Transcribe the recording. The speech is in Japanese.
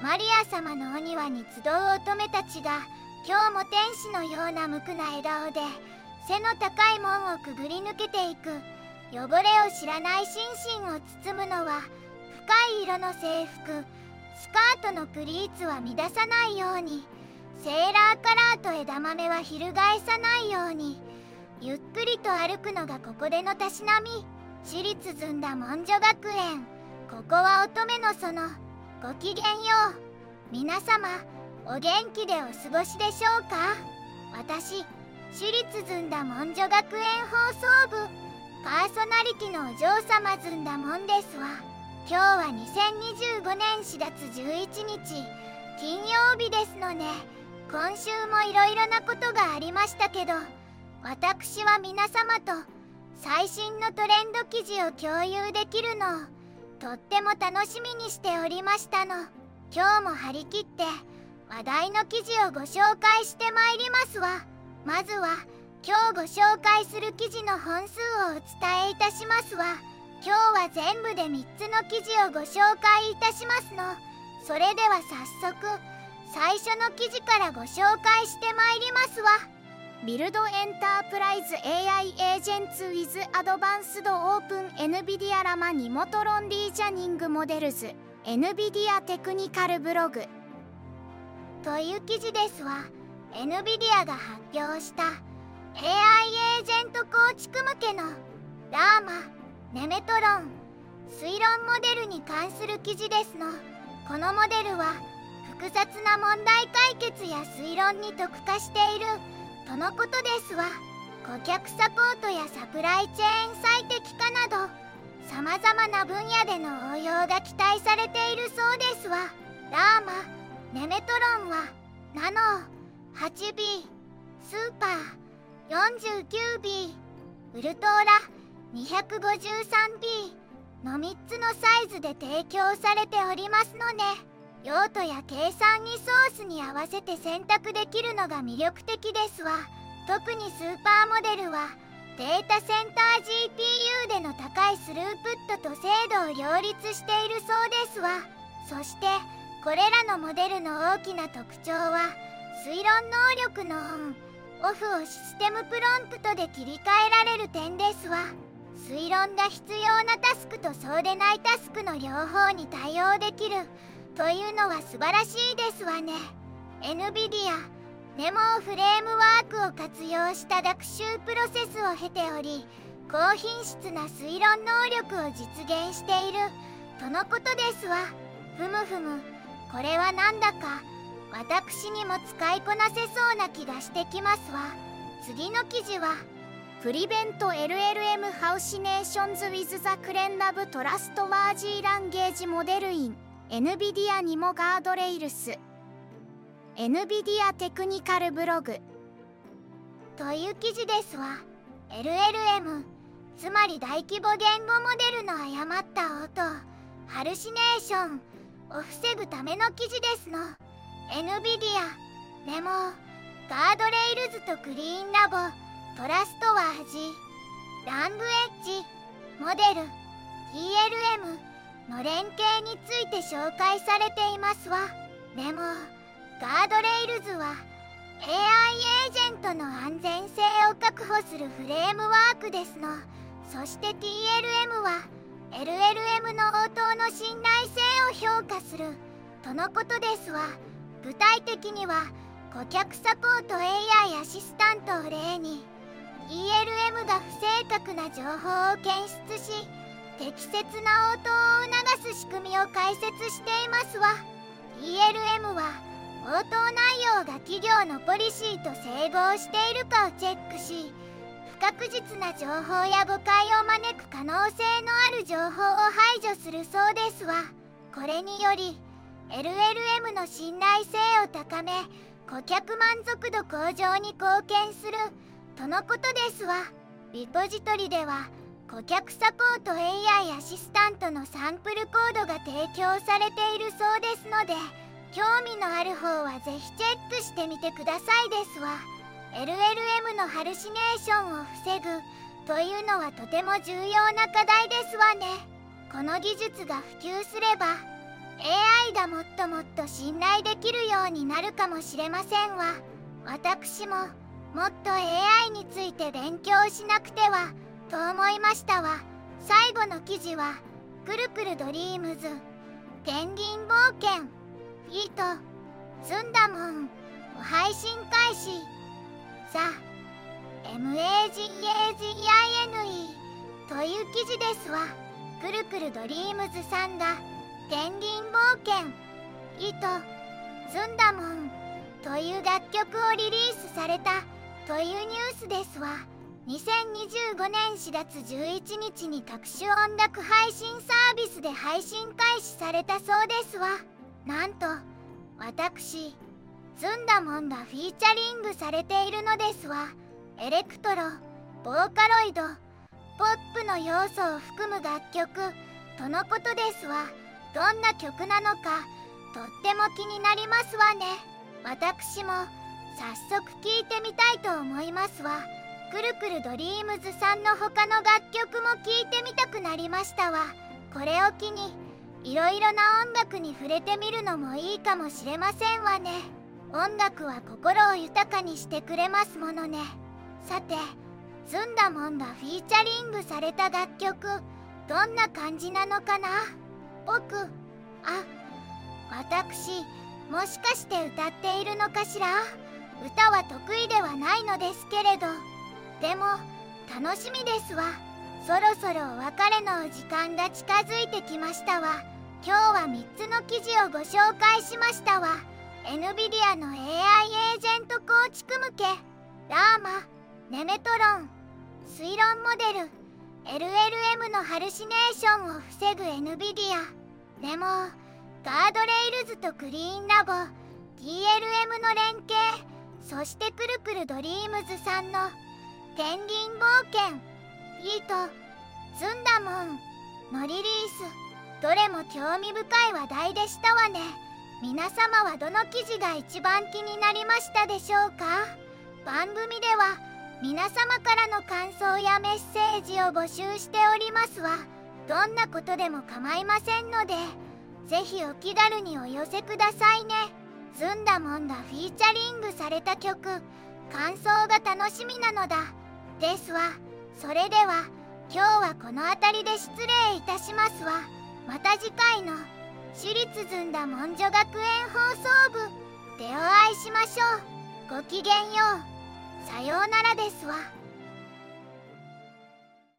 マリア様のお庭に集う乙女たちが今日も天使のような無垢な笑顔で背の高い門をくぐり抜けていく。汚れを知らない心身を包むのは深い色の制服。スカートのプリーツは乱さないように、セーラーカラーと枝豆は翻さないように、ゆっくりと歩くのがここでのたしなみ。私立ずんだ文女学園、ここは乙女の園。ごきげんよう。皆様お元気でお過ごしでしょうか。私、私立ずんだ文女学園放送部パーソナリティのお嬢様ずんだもんですわ。今日は2025年4月11日金曜日ですのね。今週もいろいろなことがありましたけど、私は皆様と最新のトレンド記事を共有できるのをとっても楽しみにしておりましたの。今日も張り切って話題の記事をご紹介してまいりますわ。まずは今日ご紹介する記事の本数をお伝えいたしますわ。今日は全部で3つの記事をご紹介いたしますの。それでは早速最初の記事からご紹介してまいりますわ。 ビルドエンタープライズ AI エージェンツ with アドバンスドオープン NVIDIA ラマニモトロンリージャニングモデルズ NVIDIA テクニカルブログという記事ですわ。 NVIDIA が発表した AI エージェント構築向けのラーマ、ネメトロン、推論モデルに関する記事ですの。このモデルは複雑な問題解決や推論に特化しているとのことですわ。顧客サポートやサプライチェーン最適化などさまざまな分野での応用が期待されているそうですわ。ラーマ、ネメトロンはナノ 8B、スーパー 49B、ウルトラ 253B の3つのサイズで提供されておりますのね。用途や計算にソースに合わせて選択できるのが魅力的ですわ。特にスーパーモデルはデータセンター GPU での高いスループットと精度を両立しているそうですわ。そしてこれらのモデルの大きな特徴は推論能力のオン・オフをシステムプロンプトで切り替えられる点ですわ。推論が必要なタスクとそうでないタスクの両方に対応できるというのは素晴らしいですわね。 NVIDIA ネモフレームワークを活用した学習プロセスを経ており、高品質な推論能力を実現しているとのことですわ。ふむふむ、これはなんだか私にも使いこなせそうな気がしてきますわ。次の記事はプリベント LLM ハウシネーションズ with the クレンラブトラストワージーランゲージモデルイン NVIDIA にもガードレイルス NVIDIA テクニカルブログという記事ですわ。 LLM つまり大規模言語モデルの誤った音ハルシネーションを防ぐための記事ですの。 NVIDIA ネモガードレイルズとクリーンラボトラストワージラングエッジモデル TLM の連携について紹介されていますわ。でもガードレイルズは AI エージェントの安全性を確保するフレームワークですの。そして TLM は LLM の応答の信頼性を評価するとのことですわ。具体的には顧客サポート AI アシスタントを例に TLM が不正確な情報を検出し適切な応答を促す仕組みを解説していますわ。 TLM は応答内容が企業のポリシーと整合しているかをチェックし、不確実な情報や誤解を招く可能性のある情報を排除するそうですわ。これにより LLM の信頼性を高め顧客満足度向上に貢献するとのことですわ。リポジトリでは顧客サポート AI アシスタントのサンプルコードが提供されているそうですので、興味のある方はぜひチェックしてみてくださいですわ。 LLM のハルシネーションを防ぐというのはとても重要な課題ですわね。この技術が普及すれば AI がもっともっと信頼できるようになるかもしれませんわ。私ももっと AI について勉強しなくてはと思いましたわ。最後の記事はくるくるドリームズペンギン冒険フィートずんだもんを配信開始。ザ・MAGAZINE という記事ですわ。くるくるドリームズさんがペンギン冒険フィートずんだもんという楽曲をリリースされたというニュースですわ。2025年4月11日に各種音楽配信サービスで配信開始されたそうですわ。なんと私ずんだもんがフィーチャリングされているのですわ。エレクトロ、ボーカロイド、ポップの要素を含む楽曲とのことですわ。どんな曲なのかとっても気になりますわね。私も早速聴いてみたいと思いますわ。くるくるドリームズさんの他の楽曲も聴いてみたくなりましたわ。これを機にいろいろな音楽に触れてみるのもいいかもしれませんわね。音楽は心を豊かにしてくれますものね。さて、ずんだもんがフィーチャリングされた楽曲、どんな感じなのかな。私、もしかして歌っているのかしら。歌は得意ではないのですけれど、でも楽しみですわ。そろそろお別れのお時間が近づいてきましたわ。今日は3つの記事をご紹介しましたわ。 NVIDIA の AI エージェント構築向けラーマ、ネメトロン、推論モデル、LLM のハルシネーションを防ぐ NVIDIA。 でもガードレイルズとクリーンラボ DLM の連携、そしてくるくるドリームズさんのペンギン冒険フィートずんだもんのリリース、どれも興味深い話題でしたわね。皆様はどの記事が一番気になりましたでしょうか。番組では皆様からの感想やメッセージを募集しておりますわ。どんなことでも構いませんので、ぜひお気軽にお寄せくださいね。ずんだもんがフィーチャリングされた曲、感想が楽しみなのだですわ。それでは今日はこの辺りで失礼いたしますわ。また次回の私立ずんだもん女学園放送部でお会いしましょう。ごきげんよう。さようならですわ。